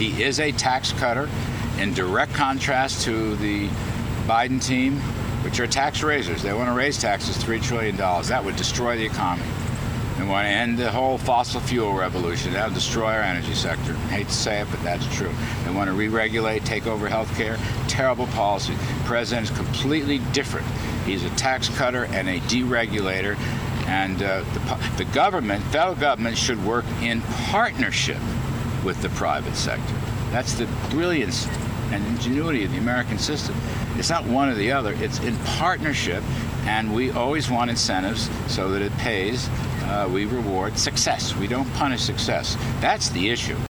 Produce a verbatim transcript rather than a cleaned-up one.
He is a tax cutter, in direct contrast to the Biden team, which are tax raisers. They want to raise taxes three trillion dollars. That would destroy the economy. They want to end the whole fossil fuel revolution. That would destroy our energy sector. I hate to say it, but that's true. They want to re-regulate, take over health care. Terrible policy. The president is completely different. He's a tax cutter and a deregulator. And uh, the, the government, federal government, should work in partnership with the private sector. That's the brilliance and ingenuity of the American system. It's not one or the other. It's in partnership, and we always want incentives so that it pays. Uh, we reward success. We don't punish success. That's the issue.